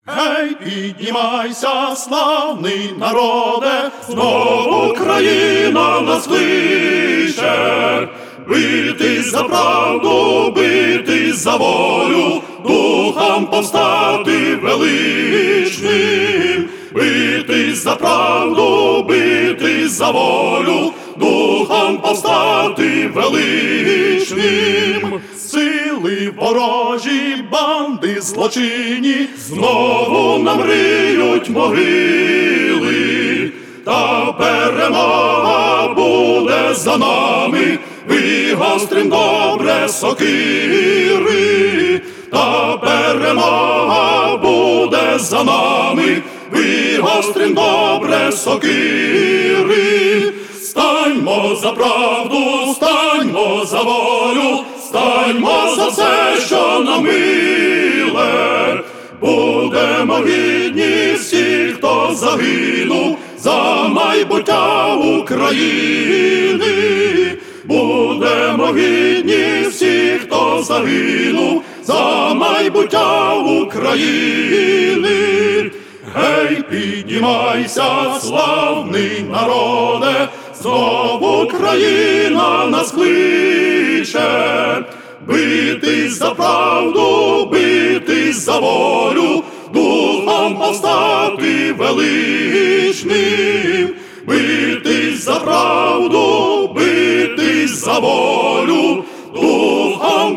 Гей, піднімайся, славний народе, знову Україна нас кличе. Битись за правду, битись за волю, духом повстати величним. Битись за правду, битись за волю, духом повстати величним. Сили ворожі, банди злочинні, знову нам риють могили. Та перемога буде за нами, вигострим добре сокири. Та перемога буде за нами, вигострим добре сокири. Станьмо за правду, станьмо за волю, станьмо за все, що нам миле. Будемо гідні всі, хто загинув за майбуття України. Будемо гідні всі, хто загинув за майбуття України. Гей, піднімайся, славний народе, знову Україна нас кличе. Битись за правду, битись за волю, духом повстати величним. Битись за правду, битись за волю, духом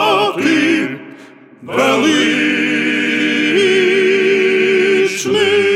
повстати величним.